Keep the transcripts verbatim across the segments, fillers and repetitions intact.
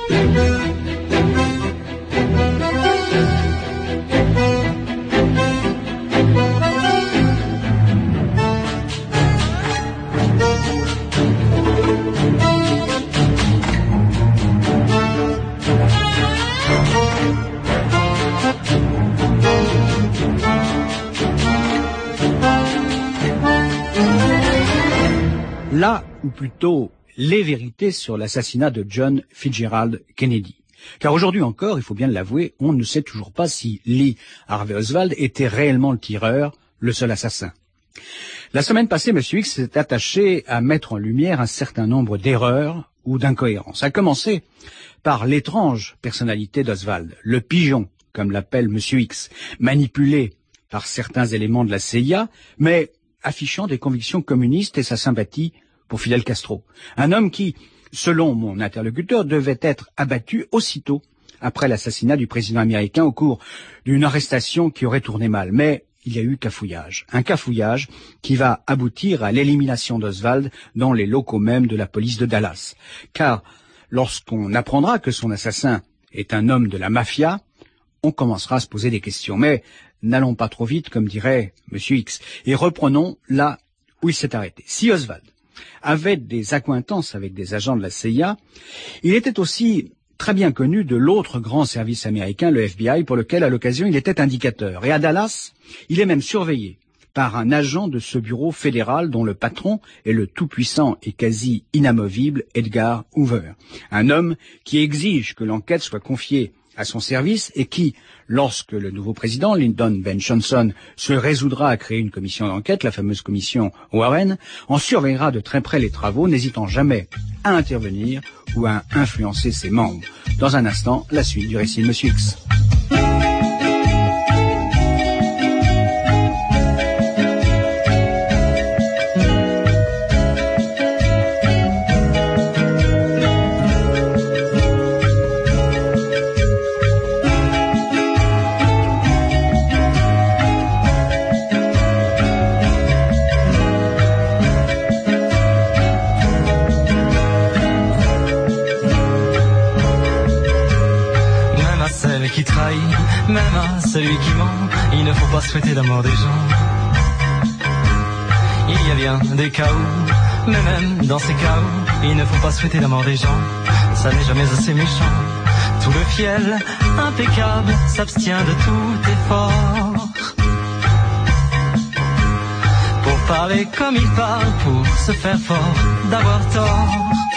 Là, ou plutôt les vérités sur l'assassinat de John Fitzgerald Kennedy. Car aujourd'hui encore, il faut bien l'avouer, on ne sait toujours pas si Lee Harvey Oswald était réellement le tireur, le seul assassin. La semaine passée, M. X s'est attaché à mettre en lumière un certain nombre d'erreurs ou d'incohérences. À commencer par l'étrange personnalité d'Oswald, le pigeon, comme l'appelle M. X, manipulé par certains éléments de la C I A, mais affichant des convictions communistes et sa sympathie pour Fidel Castro. Un homme qui, selon mon interlocuteur, devait être abattu aussitôt après l'assassinat du président américain au cours d'une arrestation qui aurait tourné mal. Mais il y a eu cafouillage. Un cafouillage qui va aboutir à l'élimination d'Oswald dans les locaux même de la police de Dallas. Car lorsqu'on apprendra que son assassin est un homme de la mafia, on commencera à se poser des questions. Mais n'allons pas trop vite, comme dirait M. X, et reprenons là où il s'est arrêté. Si Oswald avait des accointances avec des agents de la C I A, il était aussi très bien connu de l'autre grand service américain, le F B I, pour lequel, à l'occasion, il était indicateur. Et à Dallas, il est même surveillé par un agent de ce bureau fédéral dont le patron est le tout-puissant et quasi inamovible Edgar Hoover. Un homme qui exige que l'enquête soit confiée à son service et qui, lorsque le nouveau président, Lyndon B. Johnson, se résoudra à créer une commission d'enquête, la fameuse commission Warren, en surveillera de très près les travaux, n'hésitant jamais à intervenir ou à influencer ses membres. Dans un instant, la suite du récit de M. X. Même à celui qui ment, il ne faut pas souhaiter la mort des gens. Il y a bien des cas où, mais même dans ces cas où, il ne faut pas souhaiter la mort des gens. Ça n'est jamais assez méchant. Tout le fiel, impeccable, s'abstient de tout effort. Pour parler comme il parle, pour se faire fort, d'avoir tort.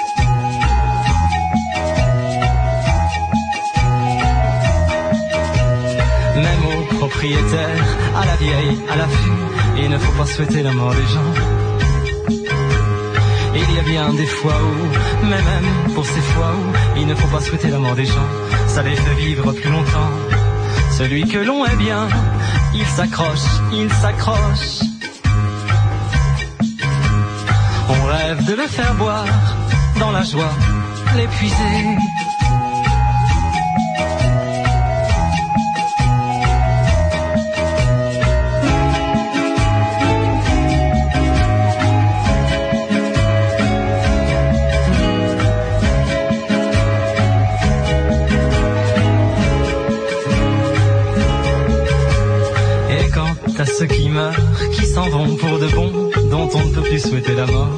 Même au propriétaire, à la vieille, à l'affût, il ne faut pas souhaiter la mort des gens. Il y a bien des fois où, mais même pour ces fois où, il ne faut pas souhaiter la mort des gens. Ça les fait vivre plus longtemps. Celui que l'on est bien, il s'accroche, il s'accroche. On rêve de le faire boire, dans la joie, l'épuiser. À ceux qui meurent, qui s'en vont pour de bon, dont on ne peut plus souhaiter la mort.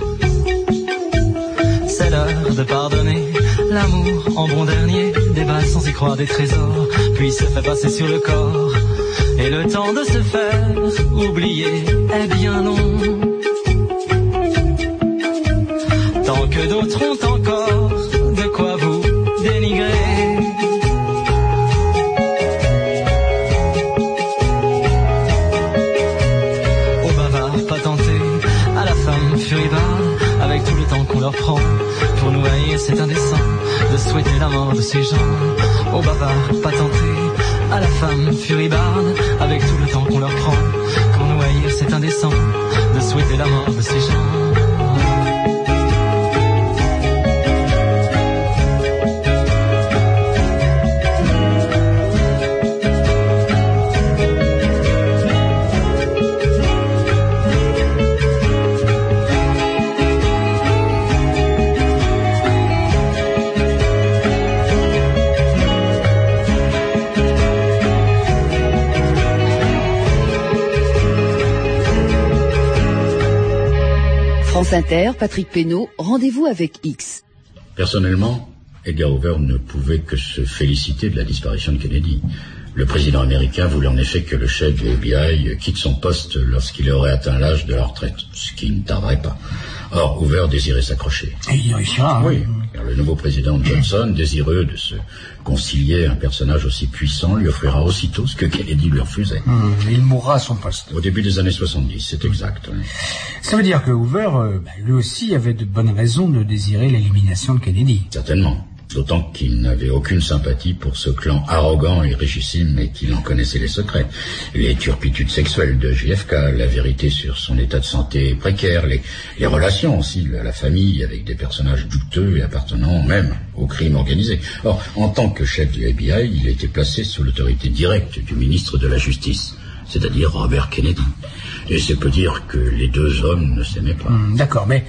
C'est l'heure de pardonner, l'amour en bon dernier, des balles sans y croire des trésors, puis se fait passer sur le corps. Et le temps de se faire oublier est bien long. Tant que d'autres ont encore de quoi vous dénigrer. Avec tout le temps qu'on leur prend pour nous haïr, c'est indécent de souhaiter la mort de ces gens. Aux bavards patentés, à la femme furibarde, avec tout le temps qu'on leur prend pour nous haïr, c'est indécent de souhaiter la mort de ces gens. France Inter, Patrick Pénaud, rendez-vous avec X. Personnellement, Edgar Hoover ne pouvait que se féliciter de la disparition de Kennedy. Le président américain voulait en effet que le chef du F B I quitte son poste lorsqu'il aurait atteint l'âge de la retraite, ce qui ne tarderait pas. Or, Hoover désirait s'accrocher. Et il y réussira. Hein. Oui, car le nouveau président Johnson, désireux de se concilier un personnage aussi puissant, lui offrira aussitôt ce que Kennedy lui refusait. Hum, il mourra à son poste. Au début des années soixante-dix, c'est exact. Oui. Ça veut dire que Hoover, euh, bah, lui aussi, avait de bonnes raisons de désirer l'élimination de Kennedy. Certainement. D'autant qu'il n'avait aucune sympathie pour ce clan arrogant et richissime et qu'il en connaissait les secrets. Les turpitudes sexuelles de J F K, la vérité sur son état de santé précaire, les, les relations aussi de la famille avec des personnages douteux et appartenant même au crime organisé. Or, en tant que chef du F B I, il était placé sous l'autorité directe du ministre de la Justice, c'est-à-dire Robert Kennedy. Et c'est peu dire que les deux hommes ne s'aimaient pas. Hum, d'accord, mais...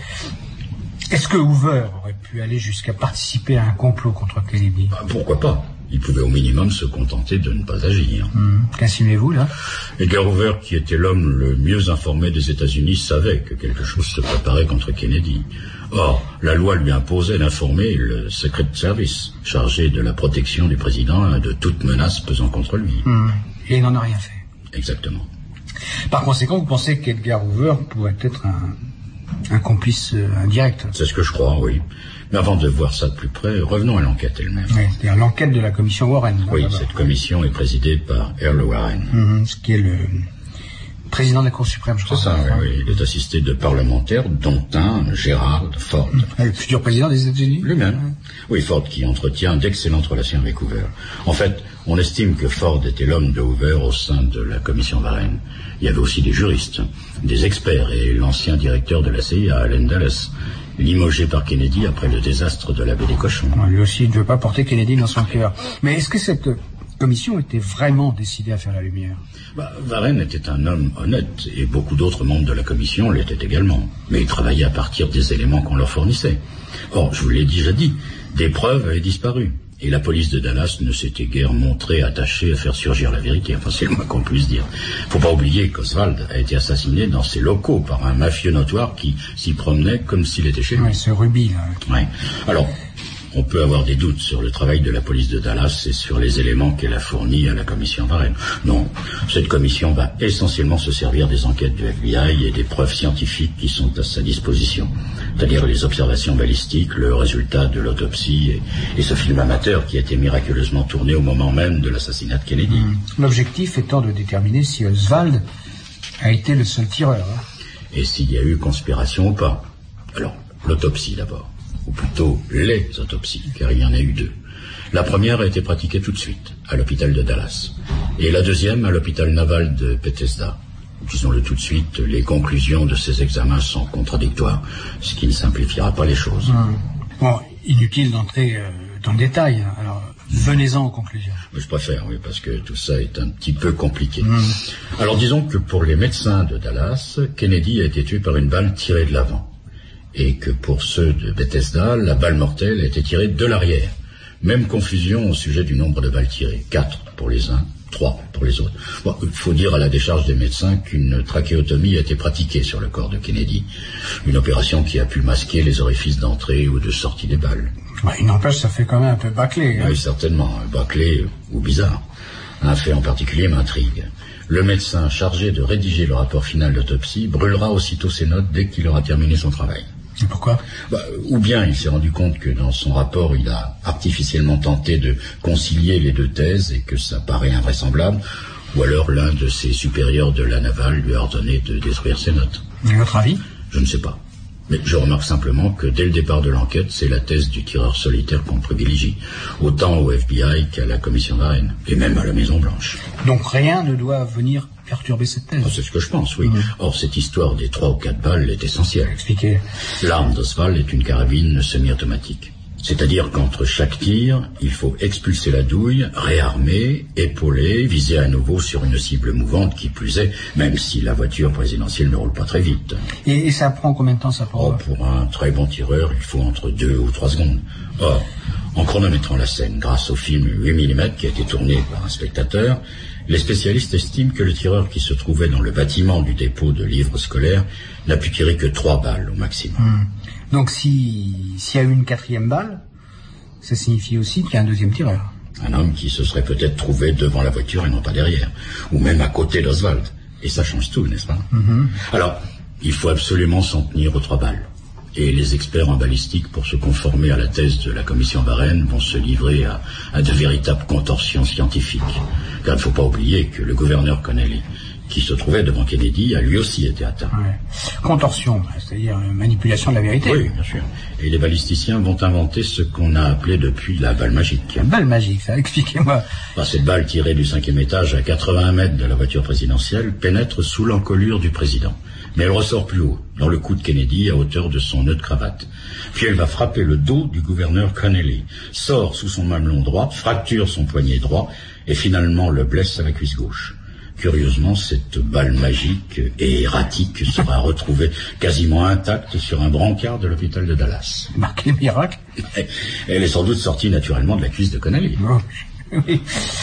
est-ce que Hoover aurait pu aller jusqu'à participer à un complot contre Kennedy? Bah, pourquoi pas? Il pouvait au minimum se contenter de ne pas agir. Mmh. Qu'insinuez-vous, là? Edgar Hoover, qui était l'homme le mieux informé des États-Unis, savait que quelque chose se préparait contre Kennedy. Or, la loi lui imposait d'informer le Secret Service, chargé de la protection du président et de toute menace pesant contre lui. Mmh. Et il n'en a rien fait. Exactement. Par conséquent, vous pensez qu'Edgar Hoover pourrait être un... un complice euh, indirect? C'est ce que je crois, oui. Mais avant de voir ça de plus près, revenons à l'enquête elle-même. Oui, c'est-à-dire l'enquête de la commission Warren. Oui, là, cette commission est présidée par Earl Warren. Mmh, ce qui est le président de la Cour suprême, je crois. C'est ça, oui, oui. Il est assisté de parlementaires, dont un, Gerald Ford. Le futur président des États-Unis? Lui-même. Oui, Ford qui entretient d'excellentes relations avec Hoover. En fait, on estime que Ford était l'homme de Hoover au sein de la commission Warren. Il y avait aussi des juristes, des experts et l'ancien directeur de la C I A, Allen Dulles, limogé par Kennedy après le désastre de la baie des Cochons. Lui aussi, il ne veut pas porter Kennedy dans son cœur. Mais est-ce que cette commission était vraiment décidée à faire la lumière? Bah, Warren était un homme honnête, et beaucoup d'autres membres de la commission l'étaient également. Mais ils travaillaient à partir des éléments qu'on leur fournissait. Or, je vous l'ai déjà dit, des preuves avaient disparu. Et la police de Dallas ne s'était guère montrée attachée à faire surgir la vérité. Enfin, c'est le moins qu'on puisse dire. Faut pas oublier qu'Oswald a été assassiné dans ses locaux par un mafieux notoire qui s'y promenait comme s'il était chez lui. Oui, ce Ruby, là. Ouais. Alors, on peut avoir des doutes sur le travail de la police de Dallas et sur les éléments qu'elle a fournis à la commission Warren. Non, cette commission va essentiellement se servir des enquêtes du F B I et des preuves scientifiques qui sont à sa disposition. C'est-à-dire les observations balistiques, le résultat de l'autopsie et, et ce film amateur qui a été miraculeusement tourné au moment même de l'assassinat de Kennedy. Mmh. L'objectif étant de déterminer si Oswald a été le seul tireur. Hein. Et s'il y a eu conspiration ou pas. Alors, l'autopsie d'abord. Ou plutôt les autopsies, car il y en a eu deux. La première a été pratiquée tout de suite, à l'hôpital de Dallas, et la deuxième à l'hôpital naval de Bethesda. Disons-le tout de suite, les conclusions de ces examens sont contradictoires, ce qui ne simplifiera pas les choses. Hum. Bon, inutile d'entrer euh, dans le détail, hein. Alors venez-en aux conclusions. Je préfère, oui, parce que tout ça est un petit peu compliqué. Hum. Alors disons que pour les médecins de Dallas, Kennedy a été tué par une balle tirée de l'avant. Et que pour ceux de Bethesda, la balle mortelle a été tirée de l'arrière. Même confusion au sujet du nombre de balles tirées. Quatre pour les uns, trois pour les autres. Bon, il faut dire à la décharge des médecins qu'une trachéotomie a été pratiquée sur le corps de Kennedy. Une opération qui a pu masquer les orifices d'entrée ou de sortie des balles. Ouais, il n'empêche, ça fait quand même un peu bâclé. Hein. Oui, certainement. Bâclé ou bizarre. Un fait en particulier m'intrigue. Le médecin chargé de rédiger le rapport final d'autopsie brûlera aussitôt ses notes dès qu'il aura terminé son travail. Et pourquoi? Bah, ou bien il s'est rendu compte que dans son rapport, il a artificiellement tenté de concilier les deux thèses et que ça paraît invraisemblable, ou alors l'un de ses supérieurs de la navale lui a ordonné de détruire ses notes. Et votre avis? Je ne sais pas. Mais je remarque simplement que dès le départ de l'enquête, c'est la thèse du tireur solitaire qu'on privilégie, autant au F B I qu'à la commission Warren, et même à la Maison-Blanche. Donc rien ne doit venir perturber cette thèse? Oh, c'est ce que je pense, oui. Mmh. Or, cette histoire des trois ou quatre balles est essentielle. Expliquez. L'arme d'Oswald est une carabine semi-automatique. C'est-à-dire qu'entre chaque tir, il faut expulser la douille, réarmer, épauler, viser à nouveau sur une cible mouvante qui plus est, même si la voiture présidentielle ne roule pas très vite. Et, et ça prend combien de temps, ça prend? Oh, pour un très bon tireur, il faut entre deux ou trois secondes. Or, en chronométrant la scène grâce au film huit millimètres qui a été tourné par un spectateur, Les spécialistes estiment que le tireur qui se trouvait dans le bâtiment du dépôt de livres scolaires n'a pu tirer que trois balles au maximum. Hum. Donc si s'il y a eu une quatrième balle, ça signifie aussi qu'il y a un deuxième tireur. Un homme qui se serait peut-être trouvé devant la voiture et non pas derrière, ou même à côté d'Oswald. Et ça change tout, n'est-ce pas? Mm-hmm. Alors, il faut absolument s'en tenir aux trois balles. Et les experts en balistique, pour se conformer à la thèse de la commission Varenne, vont se livrer à, à de véritables contorsions scientifiques. Car il ne faut pas oublier que le gouverneur Connelly, qui se trouvait devant Kennedy, a lui aussi été atteint. Ouais. Contorsion, c'est-à-dire manipulation de la vérité. Oui, bien sûr. Et les balisticiens vont inventer ce qu'on a appelé depuis la balle magique. La balle magique, ça, expliquez-moi. Bah, cette balle tirée du cinquième étage à quatre-vingts mètres de la voiture présidentielle pénètre sous l'encolure du président. Mais elle ressort plus haut, dans le cou de Kennedy, à hauteur de son nœud de cravate. Puis elle va frapper le dos du gouverneur Connelly, sort sous son mamelon droit, fracture son poignet droit, et finalement le blesse à la cuisse gauche. Curieusement, cette balle magique et erratique sera retrouvée quasiment intacte sur un brancard de l'hôpital de Dallas. Marqué miracle. Elle est sans doute sortie naturellement de la cuisse de Connelly. Oh, oui.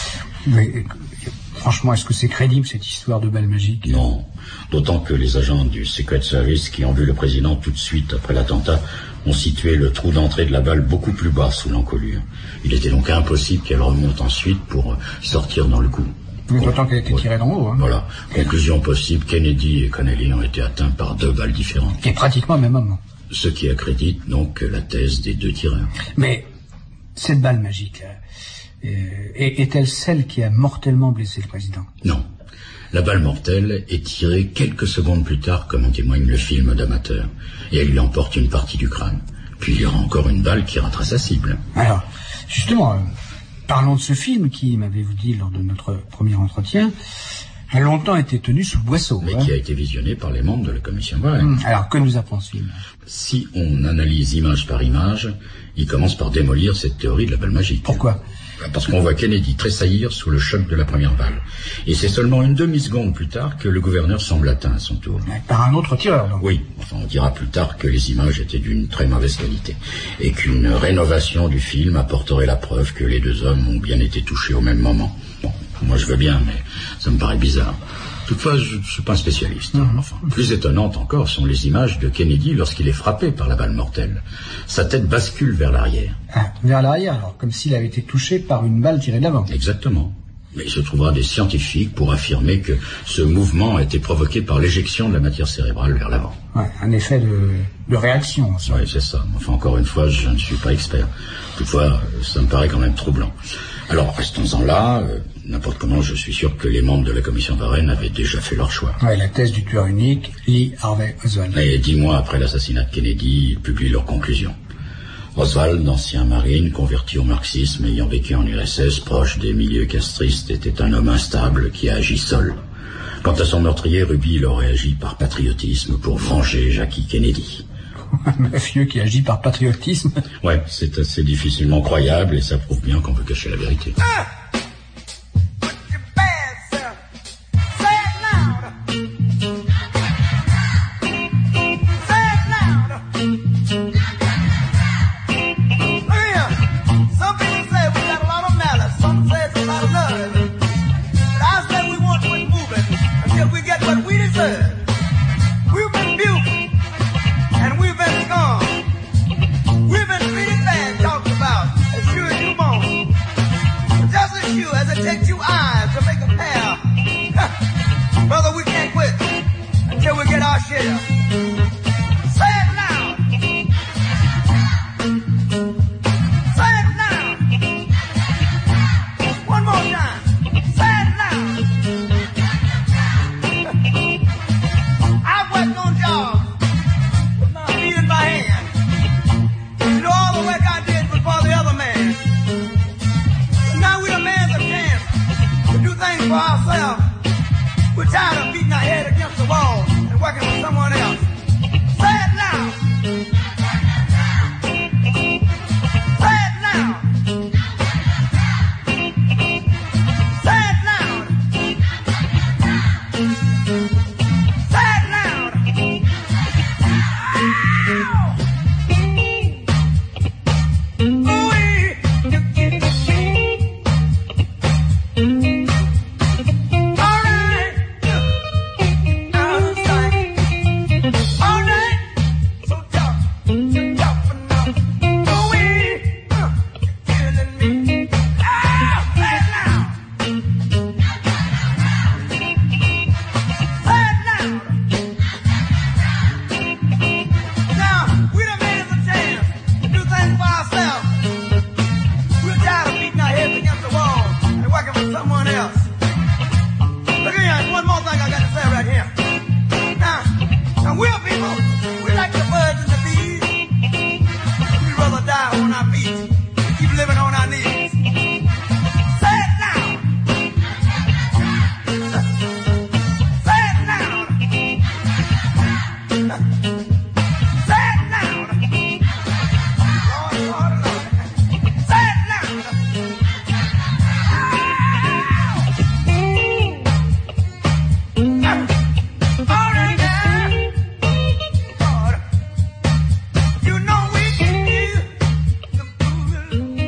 Mais, franchement, est-ce que c'est crédible cette histoire de balle magique? Non, d'autant que les agents du Secret Service qui ont vu le président tout de suite après l'attentat ont situé le trou d'entrée de la balle beaucoup plus bas sous l'encolure. Il était donc impossible qu'elle remonte ensuite pour sortir dans le cou. Mais d'autant qu'elle était tirée d'en haut. Hein. Voilà. Conclusion possible, Kennedy et Connelly ont été atteints par deux balles différentes. Et pratiquement au même moment. Ce qui accrédite donc la thèse des deux tireurs. Mais cette balle magique, euh, est-elle celle qui a mortellement blessé le président? Non. La balle mortelle est tirée quelques secondes plus tard, comme en témoigne le film d'amateur, et elle lui emporte une partie du crâne. Puis il y aura encore une balle qui ratera sa cible. Alors, justement... Euh... Parlons de ce film qui, m'avez-vous dit lors de notre premier entretien, a longtemps été tenu sous le boisseau. Mais hein. qui a été visionné par les membres de la commission Varenne. Hum, alors, que nous apprend ce film? Si on analyse image par image, il commence par démolir cette théorie de la balle magique. Pourquoi? Parce qu'on voit Kennedy tressaillir sous le choc de la première balle. Et c'est seulement une demi-seconde plus tard que le gouverneur semble atteint à son tour. Mais par un autre tireur, donc. Oui, enfin on dira plus tard que les images étaient d'une très mauvaise qualité. Et qu'une rénovation du film apporterait la preuve que les deux hommes ont bien été touchés au même moment. Bon, moi je veux bien, mais ça me paraît bizarre. Toutefois, je ne suis pas un spécialiste. Mmh. Enfin, plus étonnantes encore sont les images de Kennedy lorsqu'il est frappé par la balle mortelle. Sa tête bascule vers l'arrière. Ah, vers l'arrière, alors, comme s'il avait été touché par une balle tirée de l'avant. Exactement. Mais il se trouvera des scientifiques pour affirmer que ce mouvement a été provoqué par l'éjection de la matière cérébrale vers l'avant. Ouais, un effet de, de réaction. Oui, c'est ça. Enfin, encore une fois, je ne suis pas expert. Toutefois, ça me paraît quand même troublant. Alors, restons-en là. Euh, n'importe comment, je suis sûr que les membres de la commission Varenne avaient déjà fait leur choix. Ouais, la thèse du tueur unique, Lee Harvey Oswald. Et dix mois après l'assassinat de Kennedy, ils publient leurs conclusions. Oswald, ancien marine, converti au marxisme, ayant vécu en U R S S, proche des milieux castristes, était un homme instable qui a agi seul. Quant à son meurtrier, Ruby, il aurait agi par patriotisme pour venger Jackie Kennedy. Un mafieux qui agit par patriotisme. Ouais, c'est assez difficilement croyable et ça prouve bien qu'on veut cacher la vérité. Ah!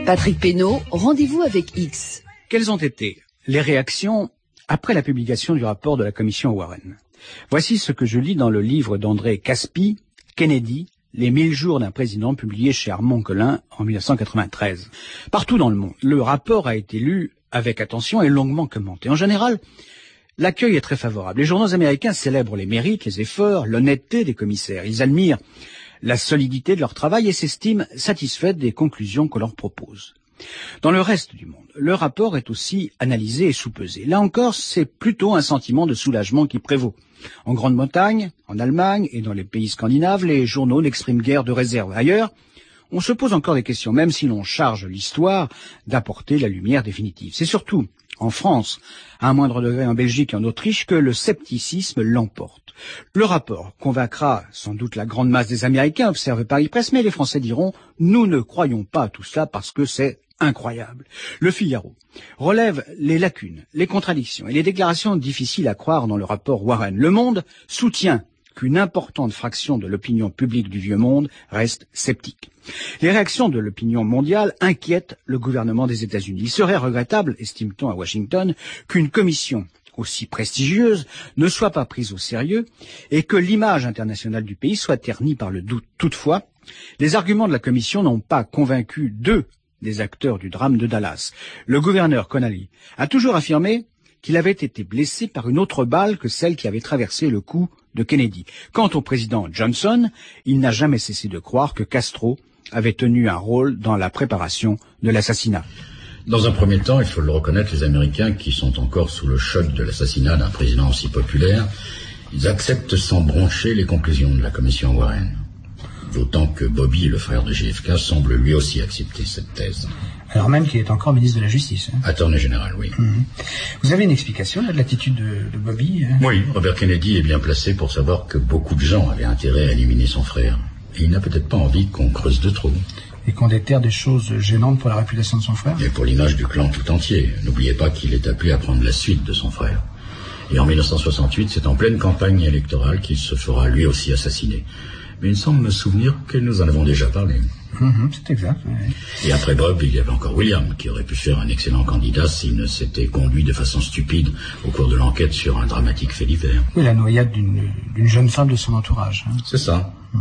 Patrick Pénaud, rendez-vous avec X. Quelles ont été les réactions après la publication du rapport de la commission Warren? Voici ce que je lis dans le livre d'André Caspi, Kennedy, Les mille jours d'un président, publié chez Armand Collin en mille neuf cent quatre-vingt-treize. Partout dans le monde, le rapport a été lu avec attention et longuement commenté. En général, l'accueil est très favorable. Les journaux américains célèbrent les mérites, les efforts, l'honnêteté des commissaires. Ils admirent la solidité de leur travail et s'estiment satisfaits des conclusions qu'on leur propose. Dans le reste du monde, le rapport est aussi analysé et soupesé. Là encore, c'est plutôt un sentiment de soulagement qui prévaut. En Grande-Bretagne, en Allemagne et dans les pays scandinaves, les journaux n'expriment guère de réserve. Ailleurs, on se pose encore des questions, même si l'on charge l'histoire d'apporter la lumière définitive. C'est surtout en France, à un moindre degré en Belgique et en Autriche, que le scepticisme l'emporte. Le rapport convaincra sans doute la grande masse des Américains, observe Paris Presse, mais les Français diront « Nous ne croyons pas à tout cela parce que c'est incroyable ». Le Figaro relève les lacunes, les contradictions et les déclarations difficiles à croire dans le rapport Warren. Le Monde soutient qu'une importante fraction de l'opinion publique du vieux monde reste sceptique. Les réactions de l'opinion mondiale inquiètent le gouvernement des États-Unis. Il serait regrettable, estime-t-on à Washington, qu'une commission aussi prestigieuse ne soit pas prise au sérieux et que l'image internationale du pays soit ternie par le doute. Toutefois, les arguments de la commission n'ont pas convaincu deux des acteurs du drame de Dallas. Le gouverneur Connally a toujours affirmé qu'il avait été blessé par une autre balle que celle qui avait traversé le cou de Kennedy. Quant au président Johnson, il n'a jamais cessé de croire que Castro avait tenu un rôle dans la préparation de l'assassinat. Dans un premier temps, il faut le reconnaître, les Américains qui sont encore sous le choc de l'assassinat d'un président aussi populaire, ils acceptent sans broncher les conclusions de la commission Warren. D'autant que Bobby, le frère de J F K, semble lui aussi accepter cette thèse. Alors même qu'il est encore ministre de la Justice. Hein. Attorney général, oui. Mmh. Vous avez une explication là, de l'attitude de, de Bobby hein? Oui, Robert Kennedy est bien placé pour savoir que beaucoup de gens avaient intérêt à éliminer son frère. Et il n'a peut-être pas envie qu'on creuse de trop. Et qu'on déterre des choses gênantes pour la réputation de son frère. Et pour l'image du clan tout entier. N'oubliez pas qu'il est appelé à prendre la suite de son frère. Et en mille neuf cent soixante-huit, c'est en pleine campagne électorale qu'il se fera lui aussi assassiner. Mais il semble me souvenir que nous en avons déjà parlé. Mmh, c'est exact. Oui. Et après Bob, il y avait encore William, qui aurait pu faire un excellent candidat s'il ne s'était conduit de façon stupide au cours de l'enquête sur un dramatique fait divers. Oui, la noyade d'une, d'une jeune femme de son entourage. Hein. C'est ça. Mmh.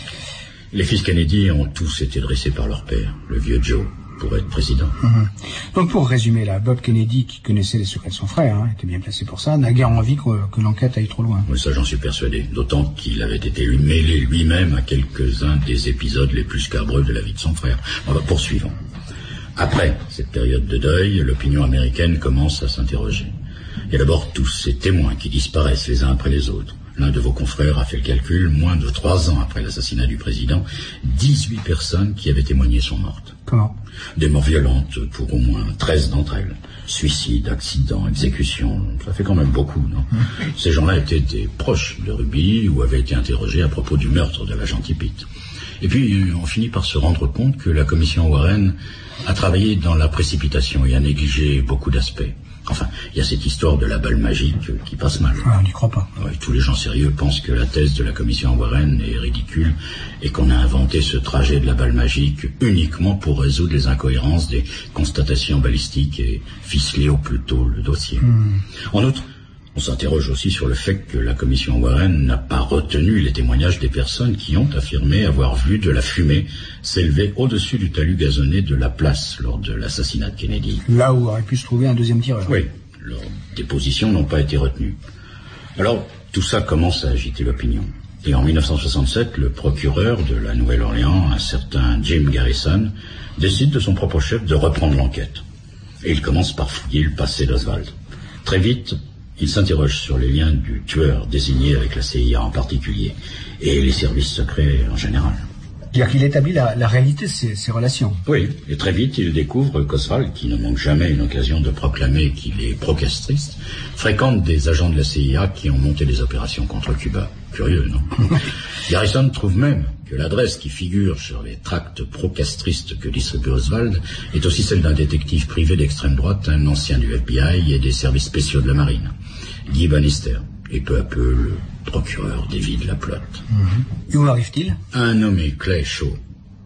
Les fils Kennedy ont tous été dressés par leur père, le vieux Joe, pour être président. Mmh. Donc pour résumer là, Bob Kennedy, qui connaissait les secrets de son frère, hein, était bien placé pour ça, n'a guère envie que, que l'enquête aille trop loin. Oui, ça j'en suis persuadé, d'autant qu'il avait été mêlé lui-même à quelques-uns des épisodes les plus scabreux de la vie de son frère. On va poursuivre. Après cette période de deuil, l'opinion américaine commence à s'interroger. Il y a d'abord tous ces témoins qui disparaissent les uns après les autres. L'un de vos confrères a fait le calcul, moins de trois ans après l'assassinat du président, dix-huit personnes qui avaient témoigné sont mortes. Comment? Des morts violentes pour au moins treize d'entre elles. Suicide, accident, exécution, ça fait quand même beaucoup, non? Mmh. Ces gens-là étaient des proches de Ruby ou avaient été interrogés à propos du meurtre de l'agent Tippit. Et puis, on finit par se rendre compte que la commission Warren a travaillé dans la précipitation et a négligé beaucoup d'aspects. Enfin, il y a cette histoire de la balle magique qui passe mal. Ah, on n'y croit pas. Ouais, tous les gens sérieux pensent que la thèse de la commission Warren est ridicule et qu'on a inventé ce trajet de la balle magique uniquement pour résoudre les incohérences des constatations balistiques et ficeler au plus tôt le dossier. Mmh. En outre, on s'interroge aussi sur le fait que la commission Warren n'a pas retenu les témoignages des personnes qui ont affirmé avoir vu de la fumée s'élever au-dessus du talus gazonné de la place lors de l'assassinat de Kennedy. Là où aurait pu se trouver un deuxième tireur. Oui, leurs dépositions n'ont pas été retenues. Alors, tout ça commence à agiter l'opinion. Et en mille neuf cent soixante-sept, le procureur de la Nouvelle-Orléans, un certain Jim Garrison, décide de son propre chef de reprendre l'enquête. Et il commence par fouiller le passé d'Oswald. Très vite, il s'interroge sur les liens du tueur désigné avec la C I A en particulier et les services secrets en général. C'est-à-dire qu'il établit la, la réalité de ces, ces relations. Oui, et très vite il découvre qu'Oswald, qui ne manque jamais une occasion de proclamer qu'il est pro-castriste, fréquente des agents de la C I A qui ont monté des opérations contre Cuba. Curieux, non? Garrison trouve même que l'adresse qui figure sur les tracts pro-castristes que distribue Oswald est aussi celle d'un détective privé d'extrême droite, un ancien du F B I et des services spéciaux de la marine, Guy Bannister, et peu à peu le procureur dévide la plotte. Mmh. Et où arrive-t-il? Un nommé Clay Shaw,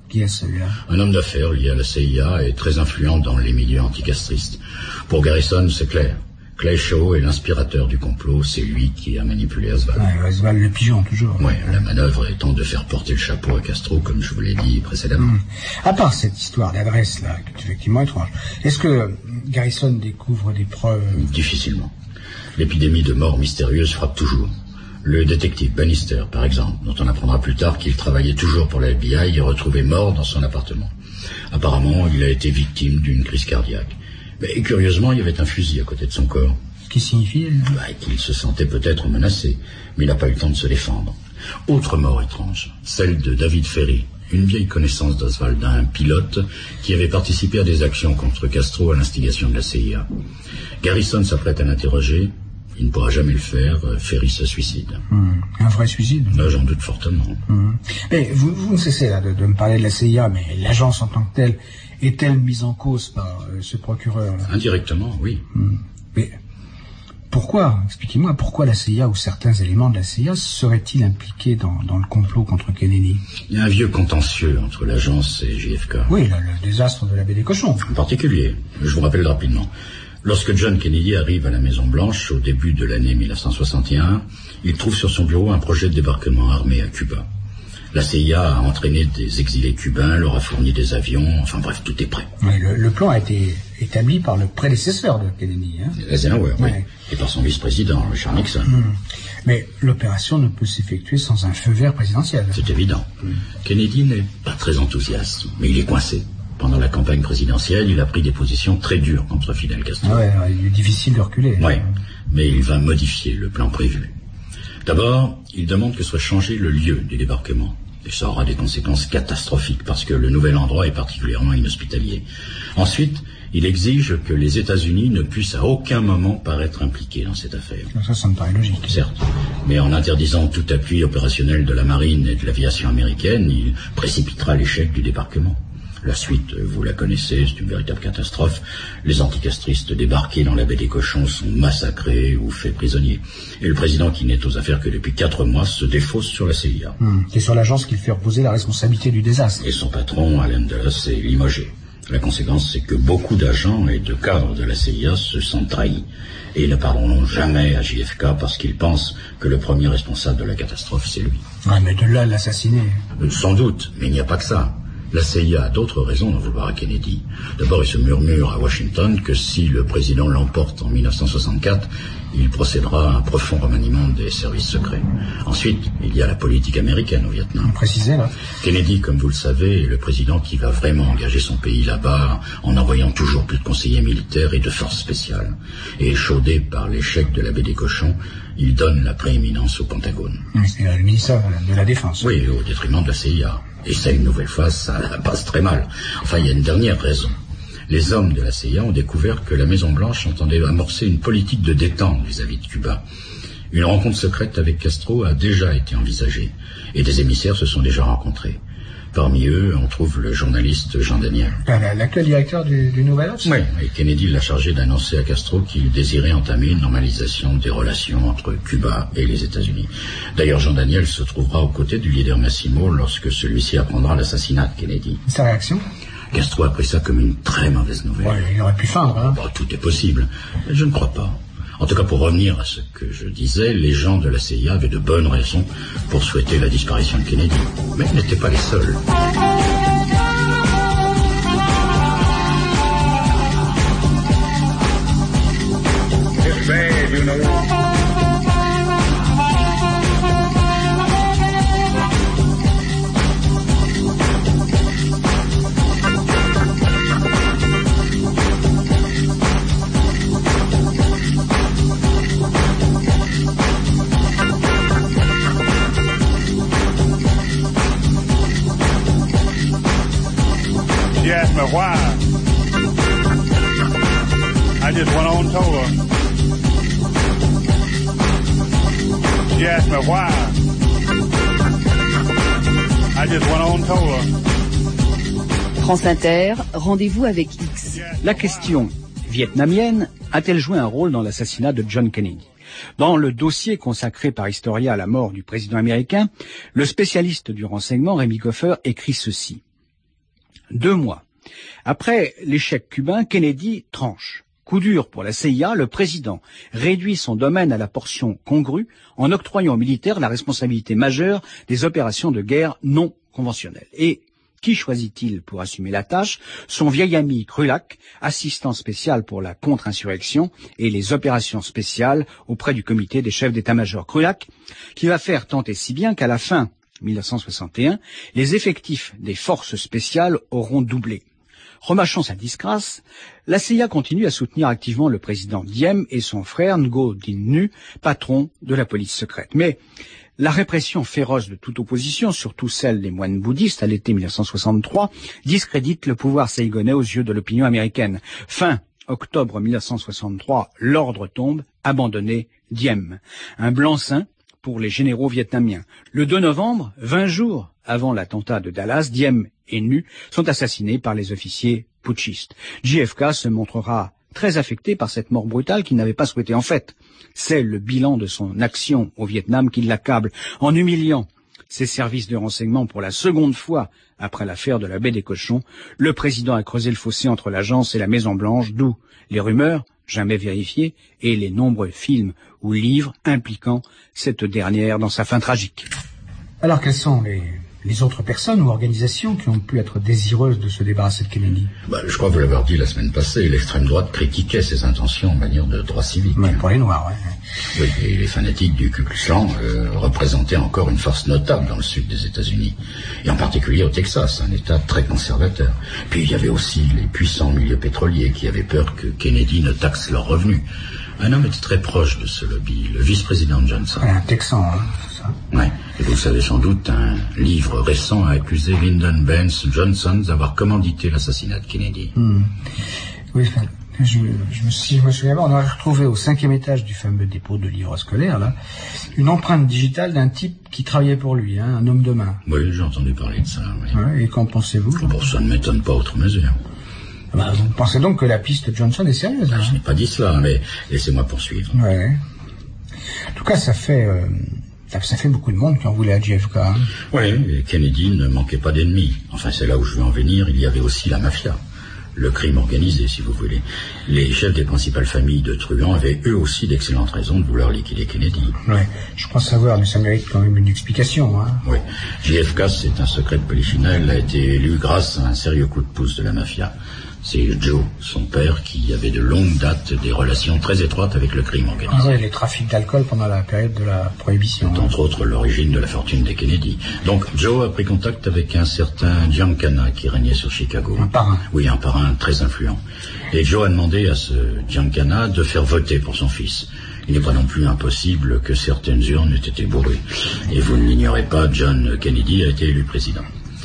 Qui est celui-là? Un homme d'affaires lié à la C I A et très influent dans les milieux anticastristes. Pour Garrison, c'est clair. Clay Shaw est l'inspirateur du complot, c'est lui qui a manipulé Oswald. Ouais, Oswald le pigeon, toujours. Ouais, la manœuvre étant de faire porter le chapeau à Castro, comme je vous l'ai dit précédemment. Mmh. À part cette histoire d'adresse, là, qui est effectivement étrange, est-ce que Garrison découvre des preuves? Difficilement. L'épidémie de mort mystérieuse frappe toujours. Le détective Bannister, par exemple, dont on apprendra plus tard qu'il travaillait toujours pour la F B I, est retrouvé mort dans son appartement. Apparemment, il a été victime d'une crise cardiaque. Mais curieusement, il y avait un fusil à côté de son corps. Ce qui signifie bah, qu'il se sentait peut-être menacé, mais il n'a pas eu le temps de se défendre. Autre mort étrange, celle de David Ferry, une vieille connaissance d'Oswald, un pilote qui avait participé à des actions contre Castro à l'instigation de la C I A. Garrison s'apprête à l'interroger. Il ne pourra jamais le faire. Ferry se suicide. Mmh. Un vrai suicide? Là, j'en doute fortement. Mmh. Mais vous, vous ne cessez là de, de me parler de la C I A, mais l'agence en tant que telle est-elle mise en cause par euh, ce procureur là? Indirectement, oui. Mmh. Mais pourquoi, expliquez-moi, pourquoi la C I A ou certains éléments de la C I A seraient-ils impliqués dans, dans le complot contre Kennedy? Il y a un vieux contentieux entre l'agence et J F K. Oui, le, le désastre de la baie des Cochons. En particulier, je vous rappelle rapidement. Lorsque John Kennedy arrive à la Maison-Blanche au début de l'année mille neuf cent soixante et un, il trouve sur son bureau un projet de débarquement armé à Cuba. La C I A a entraîné des exilés cubains, leur a fourni des avions, enfin bref, tout est prêt. Oui, le, le plan a été établi par le prédécesseur de Kennedy. Hein. Eisenhower, oui, ouais. Et par son vice-président, Richard Nixon. Mmh. Mais l'opération ne peut s'effectuer sans un feu vert présidentiel. C'est évident. Mmh. Kennedy n'est pas très enthousiaste, mais il est coincé. Pendant la campagne présidentielle, il a pris des positions très dures contre Fidel Castro. Ouais, ouais, il est difficile de reculer. Oui, mais il va modifier le plan prévu. D'abord, il demande que soit changé le lieu du débarquement. Et ça aura des conséquences catastrophiques parce que le nouvel endroit est particulièrement inhospitalier. Ensuite, il exige que les États-Unis ne puissent à aucun moment paraître impliqués dans cette affaire. Ça, ça me paraît logique. Certes, mais en interdisant tout appui opérationnel de la marine et de l'aviation américaine, il précipitera l'échec du débarquement. La suite, vous la connaissez, c'est une véritable catastrophe. Les anticastristes débarqués dans la baie des Cochons sont massacrés ou faits prisonniers. Et le président, qui n'est aux affaires que depuis quatre mois, se défausse sur la C I A. Mmh. C'est sur l'agence qu'il fait reposer la responsabilité du désastre. Et son patron, Allen Dulles, est limogé. La conséquence, c'est que beaucoup d'agents et de cadres de la C I A se sentent trahis. Et ils ne parleront jamais à J F K parce qu'ils pensent que le premier responsable de la catastrophe, c'est lui. Ouais, mais de là l'assassiner. Sans doute, mais il n'y a pas que ça. La C I A a d'autres raisons d'en vouloir à Kennedy. D'abord, il se murmure à Washington que si le président l'emporte en mille neuf cent soixante-quatre, il procédera à un profond remaniement des services secrets. Ensuite, il y a la politique américaine au Vietnam. Précisez, là. Kennedy, comme vous le savez, est le président qui va vraiment engager son pays là-bas en envoyant toujours plus de conseillers militaires et de forces spéciales. Et échaudé par l'échec de la baie des Cochons, il donne la prééminence au Pentagone. C'est le ministère de la Défense. Oui, au détriment de la C I A. Et ça, une nouvelle fois, ça passe très mal. Enfin, il y a une dernière raison. Les hommes de la C I A ont découvert que la Maison-Blanche entendait amorcer une politique de détente vis-à-vis de Cuba. Une rencontre secrète avec Castro a déjà été envisagée, et des émissaires se sont déjà rencontrés. Parmi eux, on trouve le journaliste Jean Daniel. L'actuel directeur du, du Nouvel Obs? Oui, et Kennedy l'a chargé d'annoncer à Castro qu'il désirait entamer une normalisation des relations entre Cuba et les États-Unis. D'ailleurs, Jean Daniel se trouvera aux côtés du leader Massimo lorsque celui-ci apprendra l'assassinat de Kennedy. Sa réaction? Castro a pris ça comme une très mauvaise nouvelle. Ouais, il aurait pu feindre, hein. Bon, tout est possible, mais je ne crois pas. En tout cas, pour revenir à ce que je disais, les gens de la C I A avaient de bonnes raisons pour souhaiter la disparition de Kennedy. Mais ils n'étaient pas les seuls. It's bad, you know. She asked me why. I just went on and told her. She asked me why. I just went on and told her. France Inter, rendez-vous avec X. La question vietnamienne a-t-elle joué un rôle dans l'assassinat de John Kennedy? Dans le dossier consacré par Historia à la mort du président américain, le spécialiste du renseignement Rémi Goffer écrit ceci. Deux mois après l'échec cubain, Kennedy tranche. Coup dur pour la C I A, le président réduit son domaine à la portion congrue en octroyant aux militaires la responsabilité majeure des opérations de guerre non conventionnelles. Et qui choisit-il pour assumer la tâche? Son vieil ami Krulak, assistant spécial pour la contre-insurrection et les opérations spéciales auprès du comité des chefs d'état-major. Krulak, qui va faire tant et si bien qu'à la fin mille neuf cent soixante et un, les effectifs des forces spéciales auront doublé. Remâchant sa disgrâce, la C I A continue à soutenir activement le président Diem et son frère Ngo Dinh Nu, patron de la police secrète. Mais la répression féroce de toute opposition, surtout celle des moines bouddhistes à l'été mille neuf cent soixante-trois, discrédite le pouvoir saïgonais aux yeux de l'opinion américaine. Fin octobre mille neuf cent soixante-trois, l'ordre tombe, abandonné Diem. Un blanc-seing pour les généraux vietnamiens. Le deux novembre, vingt jours avant l'attentat de Dallas, Diem et Nu sont assassinés par les officiers putschistes. J F K se montrera très affecté par cette mort brutale qu'il n'avait pas souhaitée. En fait, c'est le bilan de son action au Vietnam qui l'accable. En humiliant ses services de renseignement pour la seconde fois après l'affaire de la baie des Cochons, le président a creusé le fossé entre l'agence et la Maison-Blanche, d'où les rumeurs, jamais vérifiées, et les nombreux films ou livres impliquant cette dernière dans sa fin tragique. Alors, quelles sont les, les autres personnes ou organisations qui ont pu être désireuses de se débarrasser de Kennedy? Bah, je crois que vous l'avez dit la semaine passée, l'extrême droite critiquait ses intentions en manière de droit civique. Ouais, pour les Noirs, ouais. Oui, et les fanatiques du Ku Klux Klan euh, représentaient encore une force notable dans le sud des États-Unis, et en particulier au Texas, un État très conservateur. Puis il y avait aussi les puissants milieux pétroliers qui avaient peur que Kennedy ne taxe leurs revenus. Un homme était très proche de ce lobby, le vice-président Johnson. Un Texan, hein, c'est ça. Ouais, et vous le savez sans doute, un livre récent a accusé Lyndon Baines Johnson d'avoir commandité l'assassinat de Kennedy. Hmm. Oui, enfin, je, je, me, si je me souviens bien, on aurait retrouvé au cinquième étage du fameux dépôt de livres scolaires, là, une empreinte digitale d'un type qui travaillait pour lui, hein, un homme de main. Oui, j'ai entendu parler de ça, oui. Ouais, et qu'en pensez-vous? Bon, ça ne m'étonne pas outre mesure. Bah, vous pensez donc que la piste Johnson est sérieuse, hein? Je n'ai pas dit cela, mais laissez-moi poursuivre. Ouais. En tout cas, ça fait, euh, ça, ça fait beaucoup de monde qui en voulait à J F K. Hein. Oui, et Kennedy ne manquait pas d'ennemis. Enfin, c'est là où je veux en venir. Il y avait aussi la mafia, le crime organisé, si vous voulez. Les chefs des principales familles de truands avaient eux aussi d'excellentes raisons de vouloir liquider Kennedy. Oui, je crois savoir, mais ça mérite quand même une explication. Hein. Oui, J F K, c'est un secret de polichinelle, a été élu grâce à un sérieux coup de pouce de la mafia. C'est Joe, son père, qui avait de longue date des relations très étroites avec le crime organisé. Ah oui, les trafics d'alcool pendant la période de la prohibition. C'est entre autres l'origine de la fortune des Kennedy. Donc Joe a pris contact avec un certain Giancana qui régnait sur Chicago. Un parrain. Oui, un parrain très influent. Et Joe a demandé à ce Giancana de faire voter pour son fils. Il n'est pas non plus impossible que certaines urnes aient été bourrées. Et vous ne l'ignorez pas, John Kennedy a été élu président.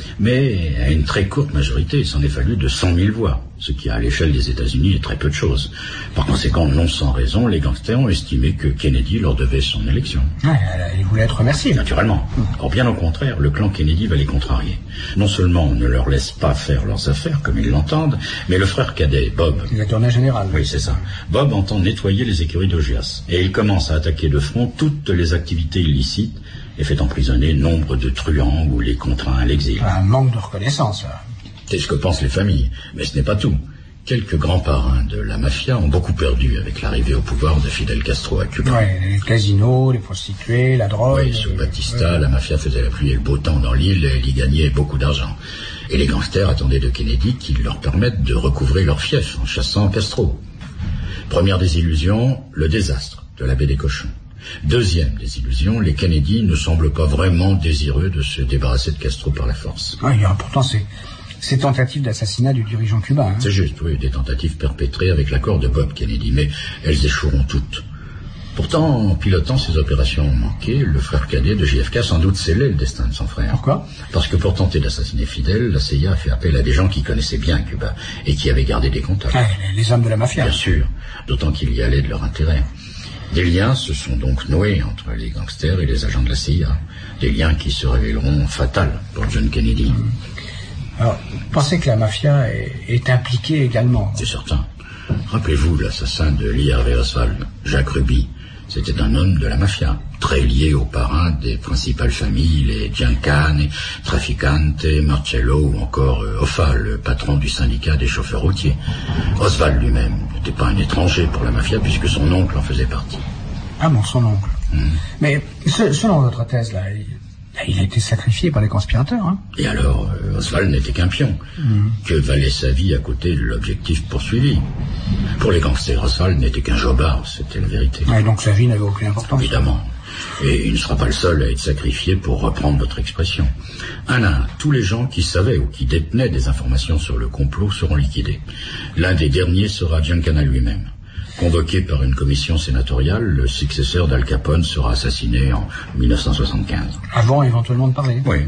Mais à une très courte majorité, il s'en est fallu de cent mille voix, ce qui à l'échelle des États-Unis est très peu de choses. Par conséquent, non sans raison, les gangsters ont estimé que Kennedy leur devait son élection. Ouais, ils voulaient être remerciés. Naturellement. Or, bien au contraire, le clan Kennedy va les contrarier. Non seulement on ne leur laisse pas faire leurs affaires comme ils l'entendent, mais le frère cadet, Bob... Il a tourné général. Oui, c'est ça. Bob entend nettoyer les écuries d'Augias, et il commence à attaquer de front toutes les activités illicites et fait emprisonner nombre de truands ou les contraint à l'exil. Un manque de reconnaissance, là. C'est ce que pensent les familles, mais ce n'est pas tout. Quelques grands parrains de la mafia ont beaucoup perdu avec l'arrivée au pouvoir de Fidel Castro à Cuba. Ouais, les casinos, les prostituées, la drogue... Oui, sous Batista, ouais. La mafia faisait la pluie et le beau temps dans l'île et elle y gagnait beaucoup d'argent. Et les gangsters attendaient de Kennedy qu'il leur permette de recouvrer leur fief en chassant Castro. Première désillusion, le désastre de la baie des Cochons. Deuxième désillusion, les Kennedy ne semblent pas vraiment désireux de se débarrasser de Castro par la force. Oui, pourtant c'est ces tentatives d'assassinat du dirigeant cubain. Hein. C'est juste, oui, des tentatives perpétrées avec l'accord de Bob Kennedy, mais elles échoueront toutes. Pourtant, en pilotant ces opérations manquées, le frère cadet de J F K sans doute scellait le destin de son frère. Pourquoi ? Parce que pour tenter d'assassiner Fidel, la C I A a fait appel à des gens qui connaissaient bien Cuba et qui avaient gardé des contacts. Ah, les hommes de la mafia. Bien sûr, d'autant qu'il y allait de leur intérêt. Des liens se sont donc noués entre les gangsters et les agents de la C I A. Des liens qui se révéleront fatals pour John Kennedy. Mmh. Alors, vous pensez que la mafia est, est impliquée également ? C'est certain. Rappelez-vous l'assassin de Lee Harvey Oswald, Jack Ruby. C'était un homme de la mafia, très lié aux parrains des principales familles, les Giancane, Trafficante, Marcello ou encore euh, Hoffa, le patron du syndicat des chauffeurs routiers. Oswald lui-même n'était pas un étranger pour la mafia puisque son oncle en faisait partie. Ah bon, son oncle. Mmh. Mais ce, selon votre thèse, là, il, il a été sacrifié par les conspirateurs, hein. Et alors, euh, Oswald n'était qu'un pion. Mmh. Que valait sa vie à côté de l'objectif poursuivi? Pour les gangsters, Oswald n'était qu'un jobard, c'était la vérité. Et donc sa vie n'avait aucune importance. Évidemment. Et il ne sera pas le seul à être sacrifié, pour reprendre votre expression. Un à un, tous les gens qui savaient ou qui détenaient des informations sur le complot seront liquidés. L'un des derniers sera Giancana lui-même. Convoqué par une commission sénatoriale, le successeur d'Al Capone sera assassiné en mille neuf cent soixante-quinze. Avant éventuellement de parler. Oui.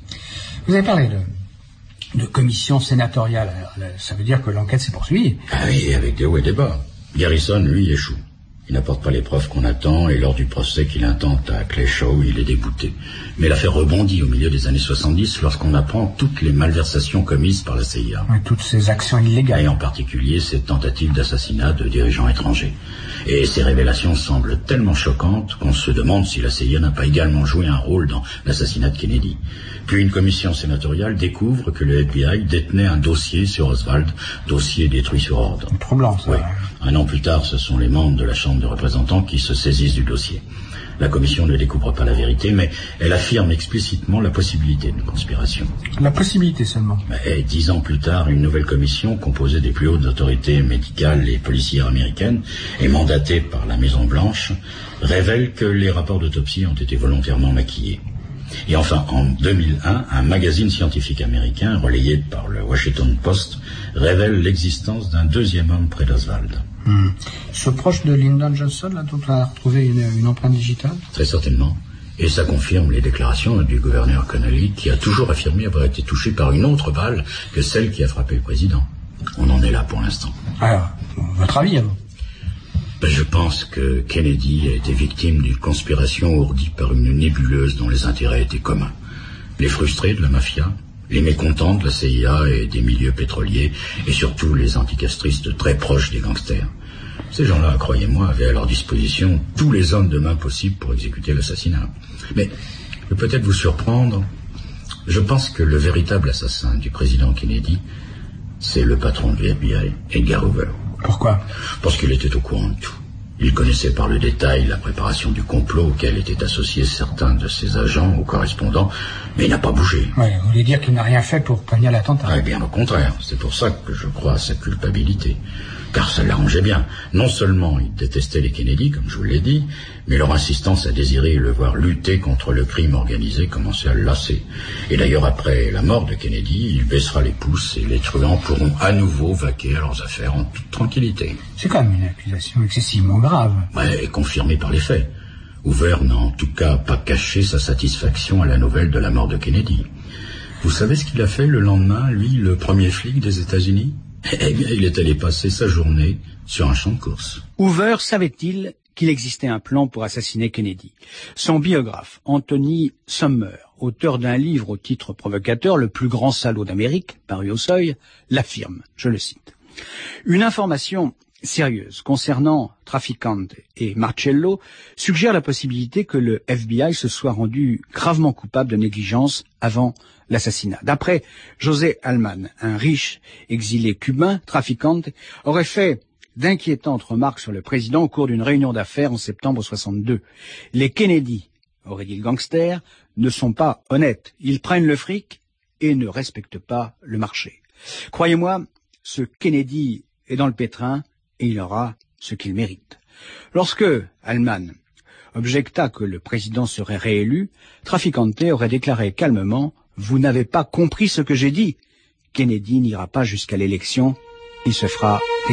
Vous avez parlé de, de commission sénatoriale. Alors, ça veut dire que l'enquête s'est poursuivie. Ah oui, avec des hauts et des bas. Garrison, lui, échoue. Il n'apporte pas les preuves qu'on attend, et lors du procès qu'il intente à Clay Shaw, il est débouté. Mais l'affaire rebondit au milieu des années soixante-dix lorsqu'on apprend toutes les malversations commises par la C I A. Et toutes ces actions illégales. Et en particulier ces tentatives d'assassinat de dirigeants étrangers. Et ces révélations semblent tellement choquantes qu'on se demande si la C I A n'a pas également joué un rôle dans l'assassinat de Kennedy. Puis une commission sénatoriale découvre que le F B I détenait un dossier sur Oswald, dossier détruit sur ordre. C'est troublant, ça. Oui. Un an plus tard, ce sont les membres de la Chambre de représentants qui se saisissent du dossier. La commission ne découvre pas la vérité, mais elle affirme explicitement la possibilité d'une conspiration. La possibilité seulement. Et dix ans plus tard, une nouvelle commission, composée des plus hautes autorités médicales et policières américaines, et mandatée par la Maison-Blanche, révèle que les rapports d'autopsie ont été volontairement maquillés. Et enfin, en deux mille un, un magazine scientifique américain, relayé par le Washington Post, révèle l'existence d'un deuxième homme près d'Oswald. Hmm. Ce proche de Lyndon Johnson, là, dont on a retrouvé une, une empreinte digitale? Très certainement. Et ça confirme les déclarations du gouverneur Connolly, qui a toujours affirmé avoir été touché par une autre balle que celle qui a frappé le président. On en est là pour l'instant. Alors, votre avis, alors? Ben, je pense que Kennedy a été victime d'une conspiration ourdie par une nébuleuse dont les intérêts étaient communs. Les frustrés de la mafia, les mécontents de la C I A et des milieux pétroliers, et surtout les anticastristes très proches des gangsters. Ces gens-là, croyez-moi, avaient à leur disposition tous les hommes de main possibles pour exécuter l'assassinat. Mais, je peux peut-être vous surprendre, je pense que le véritable assassin du président Kennedy, c'est le patron du F B I, Edgar Hoover. Pourquoi? Parce qu'il était au courant de tout. Il connaissait par le détail la préparation du complot auquel étaient associés certains de ses agents ou correspondants, mais il n'a pas bougé. Oui, vous voulez dire qu'il n'a rien fait pour prévenir l'attentat? Ah, bien au contraire, c'est pour ça que je crois à sa culpabilité. Car ça l'arrangeait bien. Non seulement il détestait les Kennedy, comme je vous l'ai dit, mais leur insistance à désirer le voir lutter contre le crime organisé commençait à le lasser. Et d'ailleurs, après la mort de Kennedy, il baissera les pouces et les truands pourront à nouveau vaquer à leurs affaires en toute tranquillité. C'est quand même une accusation excessivement grave. Ouais, et confirmée par les faits. Hoover n'a en tout cas pas caché sa satisfaction à la nouvelle de la mort de Kennedy. Vous savez ce qu'il a fait le lendemain, lui, le premier flic des États-Unis? Eh bien, il est allé passer sa journée sur un champ de course. Hoover savait-il qu'il existait un plan pour assassiner Kennedy? Son biographe, Anthony Summer, auteur d'un livre au titre provocateur, Le plus grand salaud d'Amérique, paru au Seuil, l'affirme, je le cite. Une information sérieuse concernant Trafficante et Marcello suggère la possibilité que le F B I se soit rendu gravement coupable de négligence avant l'assassinat. D'après José Allman, un riche exilé cubain, Trafficante aurait fait d'inquiétantes remarques sur le président au cours d'une réunion d'affaires en septembre soixante-deux. Les Kennedy, aurait dit le gangster, ne sont pas honnêtes. Ils prennent le fric et ne respectent pas le marché. Croyez-moi, ce Kennedy est dans le pétrin et il aura ce qu'il mérite. Lorsque Allman objecta que le président serait réélu, Trafficante aurait déclaré calmement « Vous n'avez pas compris ce que j'ai dit. Kennedy n'ira pas jusqu'à l'élection, il se fera descendre. »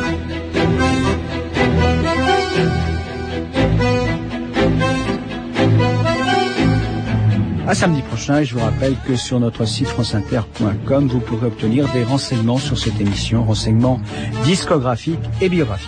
À samedi prochain, et je vous rappelle que sur notre site franceinter point com, vous pourrez obtenir des renseignements sur cette émission, renseignements discographiques et biographiques.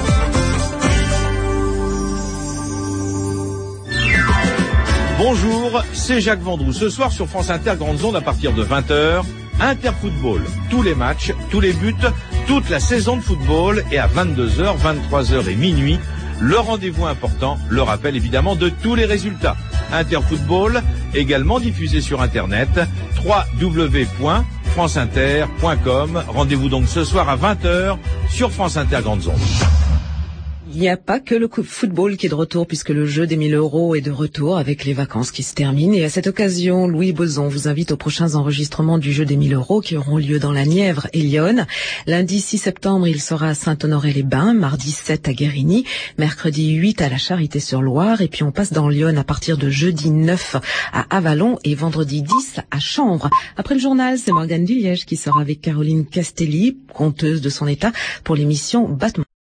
Bonjour, suivre, c'est Jacques Vendroux. Ce soir sur France Inter Grande Onde à partir de vingt heures, Interfootball. Tous les matchs, tous les buts, toute la saison de football. Et à vingt-deux heures, vingt-trois heures et minuit, le rendez-vous important, le rappel évidemment de tous les résultats. Interfootball, également diffusé sur Internet, w w w point france inter point com. Rendez-vous donc ce soir à vingt heures sur France Inter Grande Onde. Il n'y a pas que le football qui est de retour puisque le jeu des mille euros est de retour avec les vacances qui se terminent. Et à cette occasion, Louis Boson vous invite aux prochains enregistrements du jeu des mille euros qui auront lieu dans la Nièvre et Lyon. Lundi six septembre, il sera à Saint-Honoré-les-Bains, mardi sept à Guérigny, mercredi huit à la Charité-sur-Loire et puis on passe dans Lyon à partir de jeudi neuf à Avallon et vendredi dix à Chambre. Après le journal, c'est Morgane Diliège qui sera avec Caroline Castelli, conteuse de son état, pour l'émission Battement.